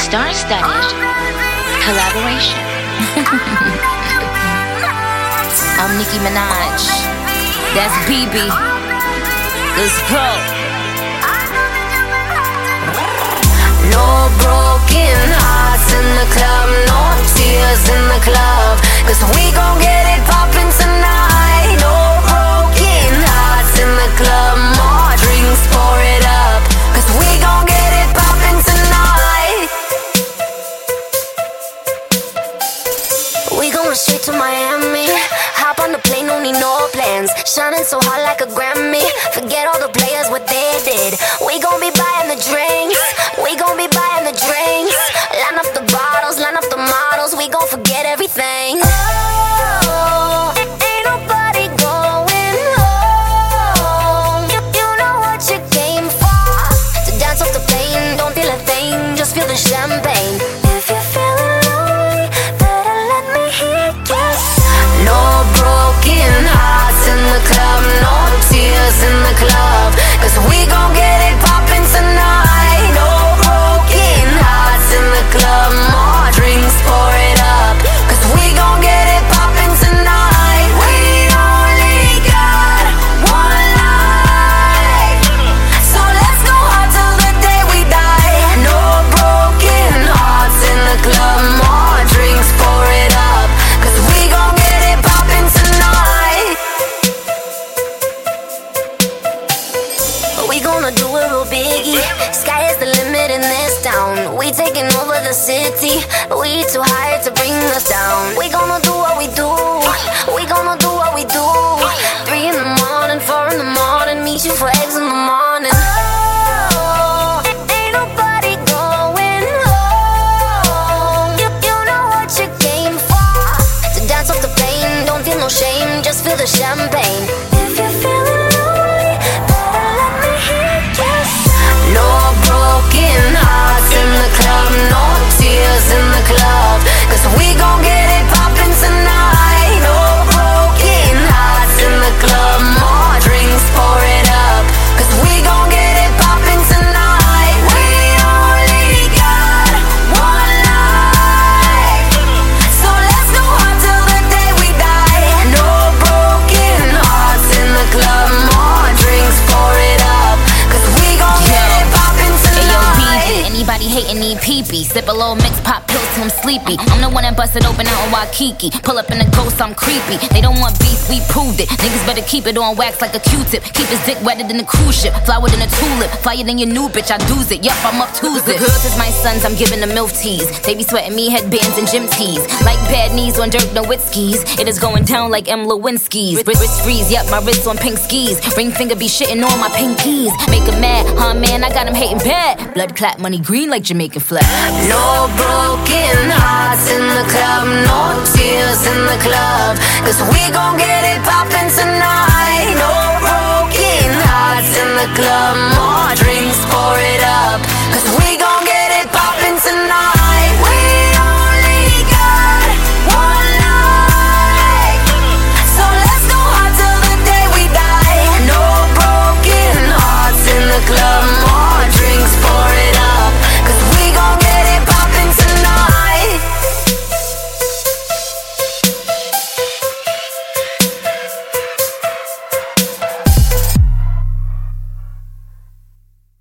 Star-studded collaboration. I'm Nicki Minaj. That's BB. Let's go. No broken hearts in the club, no tears in the club, 'cause we gon' get it poppin' tonight. No broken hearts in the club, more drinks, pour it up, 'cause we gon' get it poppin' tonight. We going straight to Miami. Hop on the plane, don't need no plans. Shining so hot like a Grammy. Forget all the players, what they did. We gon' be buying the drinks. We gon' be buying the drinks. Line up the bottles, line up the models. We gon' forget everything. Oh, ain't nobody going home. You know what you came for. To dance off the plane, don't feel a thing. Just feel the champagne. If you're feeling lonely, better let me hear you. No broken hearts in the club, no tears in the club, 'cause we gon' get it poppin' tonight. No broken hearts in the club, more drinks, pour it up, 'cause we gon' get it poppin' tonight. We only got one life, so let's go hard till the day we die. No broken hearts in the club, more drinks, pour it up, 'cause we gon' get it poppin' tonight. We gonna do it real biggie. Sky is the limit in this town. We taking over the city. We too high to bring us down. We gonna do what we do. We gonna do what we do. 3 in the morning, 4 in the morning. Meet you for eggs in the morning. Oh, ain't nobody going home. You know what you came for. To dance off the plane, don't feel no shame. Just feel the champagne. If you're feeling lonely, better let me hear you. No broken hearts in the club, no tears in the club, 'cause we gon' get it poppin' tonight. No broken hearts in the club, more drinks, pour it up, 'cause we gon' get it poppin' tonight. We only got one life, so let's go hard till the day we die. No broken hearts in the club, more drinks, pour it up, 'cause we gon' get it poppin' tonight. Anybody hating need pee-pee. Sip a little mix, pop pills till I'm sleepy. I'm the one that busted open out in Waikiki. Pull up in the ghost, I'm creepy. They don't want beef, we proved it. Niggas better keep it on wax like a Q-tip. Keep his dick wetter than a cruise ship. Flower than a tulip. Flyer than your new bitch, I do's it. Yup, I'm up Tuesday. Girls is my sons, I'm giving them milf teas. They be sweating me headbands and gym tees. Like bad knees on Dirk Nowitzki's. It is going down like M. Lewinsky's. Wrist freeze, yup, my wrist on pink skis. Ring finger be shitting on my pinkies. Make 'em mad, huh man, I got 'em hating bad. Blood clot, money green like Jamaican flag. No broken hearts in the club, no tears in the club, 'cause we gon' get it poppin' tonight. No broken hearts in the club, more drinks,